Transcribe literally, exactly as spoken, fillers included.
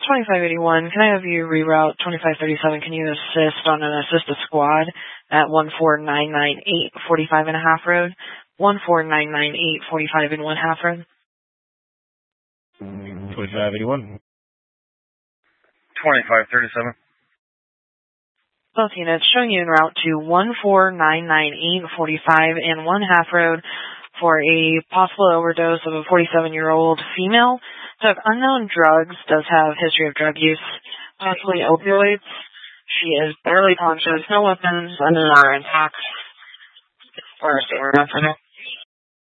twenty-five eighty-one, can I have you reroute twenty-five thirty-seven? Can you assist on an assisted squad at one four nine nine eight forty-five and a half road? one four nine nine eight forty-five and one half road. twenty-five eighty-one. twenty-five thirty-seven. Both units showing you en route to one four nine nine eight forty-five and one half road for a possible overdose of a forty-seven-year-old female. Took unknown drugs, does have history of drug use, possibly opioids. She is barely conscious, no weapons, and are intact. Or